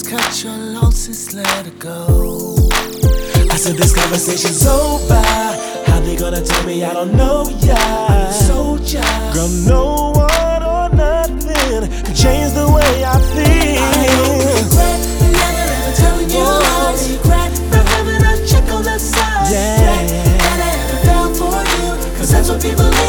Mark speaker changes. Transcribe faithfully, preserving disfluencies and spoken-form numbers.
Speaker 1: cut your losses, let it go. I said this conversation's over. How they gonna tell me I don't know ya? Soldier, girl, no one or nothing can change the way I feel. I don't regret never ever telling you lies. Regret not having a check on that side. Yeah, that I ever fell for you, 'cause that's what people